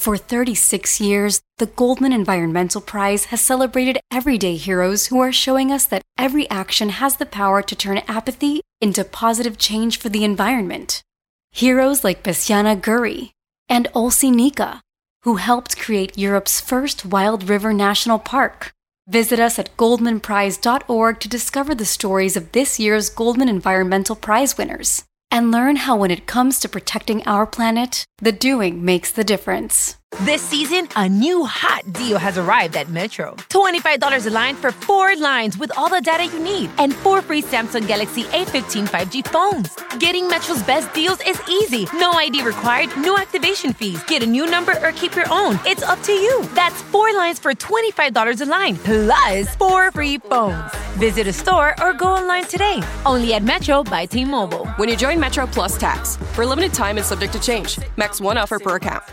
For 36 years, the Goldman Environmental Prize has celebrated everyday heroes who are showing us that every action has the power to turn apathy into positive change for the environment. Heroes like Bessiana Guri and Olsi Nika, who helped create Europe's first wild river national park. Visit us at goldmanprize.org to discover the stories of this year's Goldman Environmental Prize winners and learn how when it comes to protecting our planet, the doing makes the difference. This season, a new hot deal has arrived at Metro. $25 a line for 4 lines with all the data you need and 4 free Samsung Galaxy A15 5G phones. Getting Metro's best deals is easy. No ID required, no activation fees. Get a new number or keep your own. It's up to you. That's 4 lines for $25 a line, plus 4 free phones. Visit a store or go online today. Only at Metro by T-Mobile. When you join Metro Plus Tax, for a limited time and subject to change. Max 1 offer per account.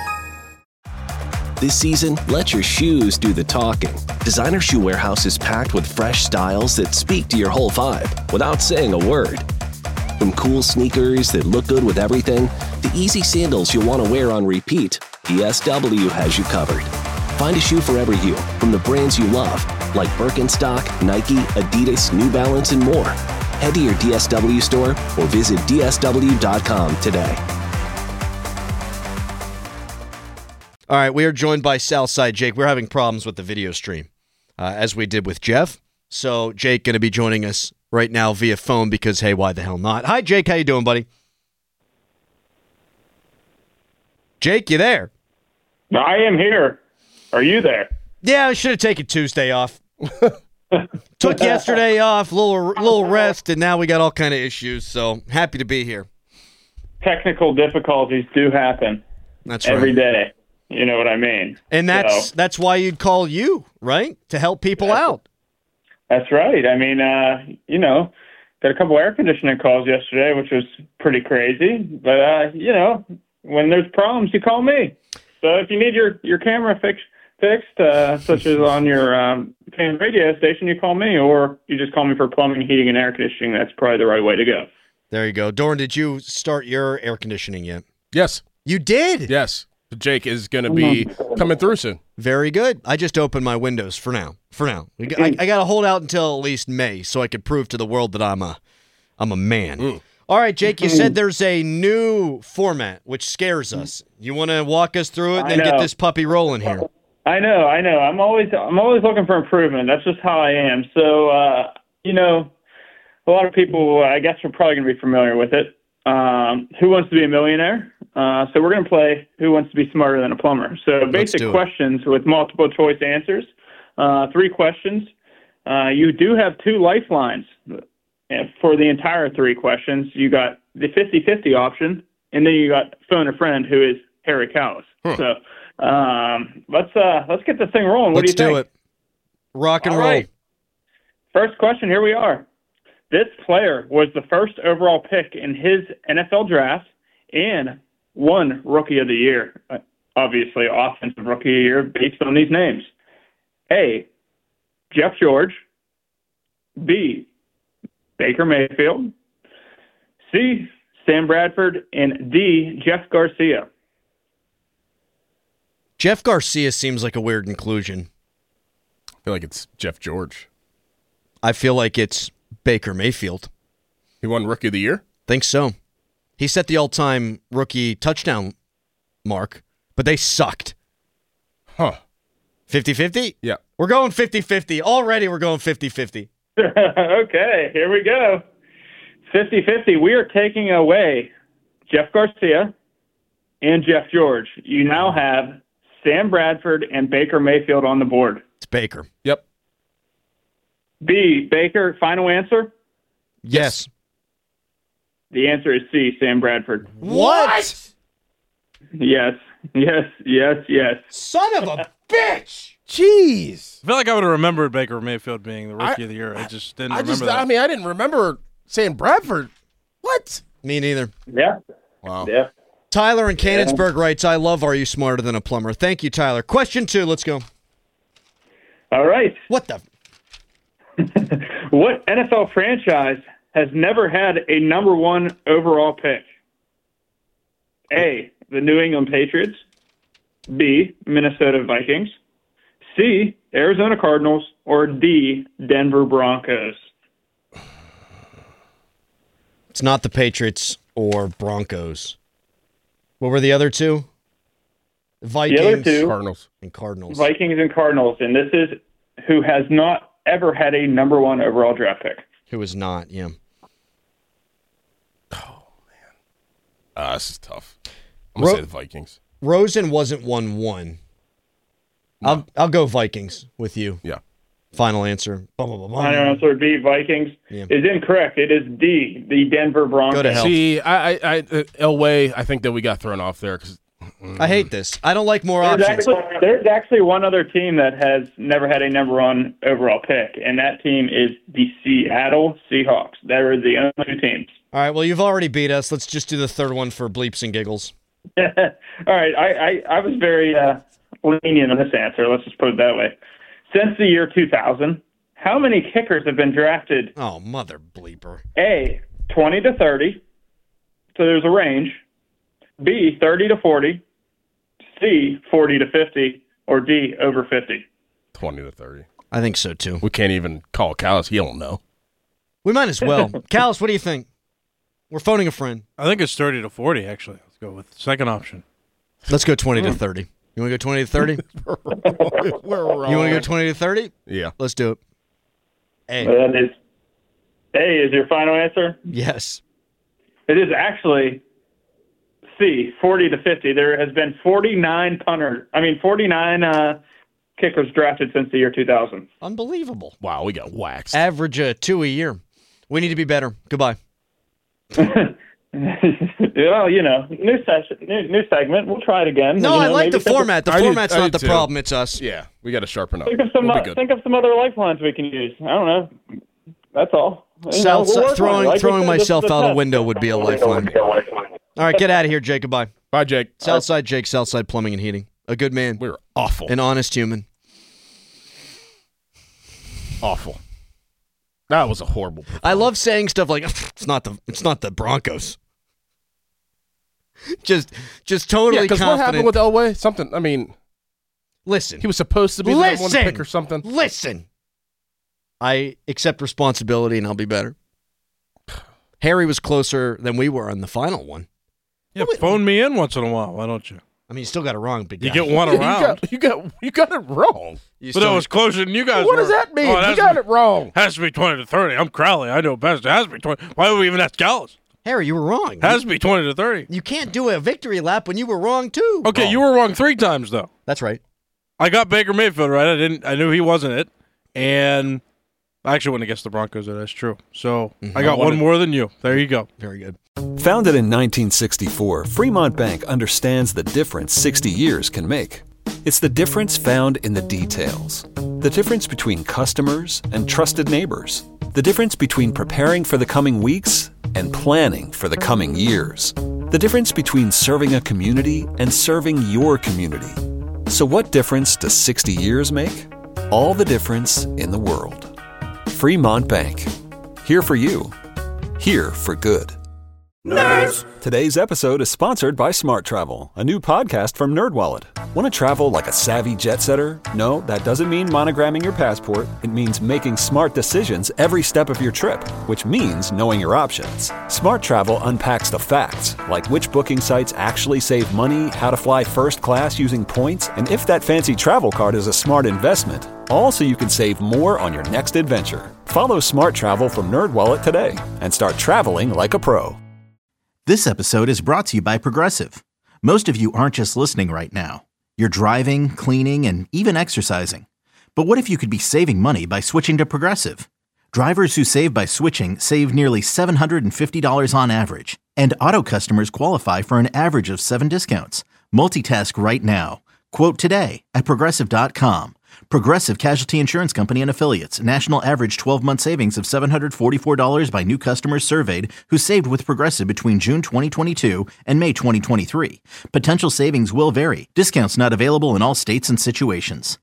This season, let your shoes do the talking. Designer Shoe Warehouse is packed with fresh styles that speak to your whole vibe without saying a word. From cool sneakers that look good with everything to easy sandals you'll want to wear on repeat, DSW has you covered. Find a shoe for every you from the brands you love, like Birkenstock, Nike, Adidas, New Balance, and more. Head to your DSW store or visit dsw.com today. All right, we are joined by Southside Jake. We're having problems with the video stream, as we did with Jeff. So Jake going to be joining us right now via phone because, hey, why the hell not? Hi, Jake. How you doing, buddy? Jake, you there? I am here. Are you there? Yeah, I should have taken Tuesday off. Took yesterday off, little rest, and now we got all kind of issues. So happy to be here. Technical difficulties do happen. That's right. Every day. You know what I mean? And that's why you'd call you, right? To help people out. That's right. I mean, got a couple air conditioning calls yesterday, which was pretty crazy. But, when there's problems, you call me. So if you need your camera fixed, such as on your fan radio station, you call me, or you just call me for plumbing, heating, and air conditioning. That's probably the right way to go. There you go. Doran, did you start your air conditioning yet? Yes. You did? Yes. Jake is going to be coming through soon. Very good. I just opened my windows for now. I got to hold out until at least May so I could prove to the world that I'm a man. All right, Jake, you said there's a new format, which scares us. You want to walk us through it and then get this puppy rolling here? I know. I'm always looking for improvement. That's just how I am. So, a lot of people, I guess, are probably going to be familiar with it. Who Wants to Be a Millionaire? So we're going to play Who Wants to Be Smarter Than a Plumber? So basic questions with multiple choice answers. 3 questions. You do have 2 lifelines for the entire 3 questions. You got the 50-50 option, and then you got Phone a Friend, who is Harry Cowles. So let's get this thing rolling. What do you think? Let's do it. Rock and roll. Right. First question, here we are. This player was the first overall pick in his NFL draft and won Rookie of the Year. Obviously, Offensive Rookie of the Year based on these names. A, Jeff George. B, Baker Mayfield. C, Sam Bradford. And D, Jeff Garcia. Jeff Garcia seems like a weird inclusion. I feel like it's Jeff George. I feel like it's Baker Mayfield. He won Rookie of the Year? Think so. He set the all-time rookie touchdown mark, but they sucked. Huh. 50-50? Yeah. We're going 50-50. Already we're going 50-50. Okay, here we go. 50-50. We are taking away Jeff Garcia and Jeff George. You now have Sam Bradford and Baker Mayfield on the board. It's Baker. Yep. B, Baker, final answer? Yes. The answer is C, Sam Bradford. What? Yes. Son of a bitch! Jeez. I feel like I would have remembered Baker Mayfield being the Rookie of the Year. I just didn't remember that. I mean, I didn't remember saying Bradford. What? Me neither. Yeah. Wow. Yeah. Tyler in Canonsburg writes, I love Are You Smarter Than a Plumber? Thank you, Tyler. Question 2, let's go. All right. What the? What NFL franchise has never had a number 1 overall pick? A, the New England Patriots. B, Minnesota Vikings, C, Arizona Cardinals, or D, Denver Broncos? It's not the Patriots or Broncos. What were the other two? Vikings The other two, Cardinals. and Cardinals. Vikings and Cardinals, and this is who has not ever had a number 1 overall draft pick. Who is not, yeah. This is tough. I'm going to say the Vikings. Rosen wasn't 1-1. No. I'll go Vikings with you. Yeah. Final answer. Bum, bum, bum, bum. Final answer B, Vikings, is incorrect. It is D, the Denver Broncos. Go to hell. See, Elway, I think that we got thrown off there because I hate this. I don't like more There's options. there's actually one other team that has never had a number 1 overall pick, and that team is the Seattle Seahawks. They're the only 2 teams. All right, well, you've already beat us. Let's just do the third one for bleeps and giggles. All right, I was very lenient on this answer. Let's just put it that way. Since the year 2000, how many kickers have been drafted? Oh, mother bleeper. A, 20 to 30, so there's a range. B, 30 to 40. C, 40 to 50. Or D, over 50. 20 to 30. I think so, too. We can't even call Callis. He don't know. We might as well. Callis, what do you think? We're phoning a friend. I think it's 30 to 40, actually. Let's go with the second option. Let's go 20 to 30. You want to go 20 to 30? We're wrong. You want to go 20 to 30? Yeah. Let's do it. A. That is A is your final answer? Yes. It is actually C, 40 to 50. There has been 49 kickers drafted since the year 2000. Unbelievable. Wow, we got waxed. Average 2 a year. We need to be better. Goodbye. Well, new session, new segment. We'll try it again. No, I like the format. The format's I not do the too. problem. It's us. Yeah, we got to sharpen up. Think of some We'll be good. think of some other lifelines we can use. I don't know. That's all. South, We'll work on it. Like we throwing said, myself this is out the test. window would be a lifeline. All right, get out of here, Jake. Goodbye. Bye, Jake. Southside Jake, Southside Plumbing and Heating. A good man. We're awful. An honest human. Awful. That was a horrible performance. I love saying stuff like it's not the Broncos. just totally because confident. what happened with Elway? Something. I mean, listen, he was supposed to be the number 1 pick or something. Listen, I accept responsibility and I'll be better. Harry was closer than we were on the final one. Yeah, phone me in once in a while. Why don't you? I mean, you still got it wrong, big guy. You get one around. You got it wrong. You But still- that was closer than you guys What were. does that mean? Oh, You got it wrong. Has to be 20 to 30. I'm Crowley. I know best. It has to be 20. Why would we even ask Callis? Harry, you were wrong. Has to be 20 to 30. You can't do a victory lap when you were wrong too. Okay, you were wrong 3 times, though. That's right. I got Baker Mayfield right. I knew he wasn't it. And I actually went against the Broncos. That's true. So I got one more than you. There you go. Very good. Founded in 1964, Fremont Bank understands the difference 60 years can make. It's the difference found in the details. The difference between customers and trusted neighbors. The difference between preparing for the coming weeks and planning for the coming years. The difference between serving a community and serving your community. So what difference does 60 years make? All the difference in the world. Fremont Bank. Here for you. Here for good. Nerds! Today's episode is sponsored by Smart Travel, a new podcast from NerdWallet. Want to travel like a savvy jet setter? No, that doesn't mean monogramming your passport. It means making smart decisions every step of your trip, which means knowing your options. Smart Travel unpacks the facts, like which booking sites actually save money, how to fly first class using points, and if that fancy travel card is a smart investment. All so you can save more on your next adventure. Follow Smart Travel from NerdWallet today and start traveling like a pro. This episode is brought to you by Progressive. Most of you aren't just listening right now. You're driving, cleaning, and even exercising. But what if you could be saving money by switching to Progressive? Drivers who save by switching save nearly $750 on average. And auto customers qualify for an average of 7 discounts. Multitask right now. Quote today at Progressive.com. Progressive Casualty Insurance Company and Affiliates. National average 12-month savings of $744 by new customers surveyed who saved with Progressive between June 2022 and May 2023. Potential savings will vary. Discounts not available in all states and situations.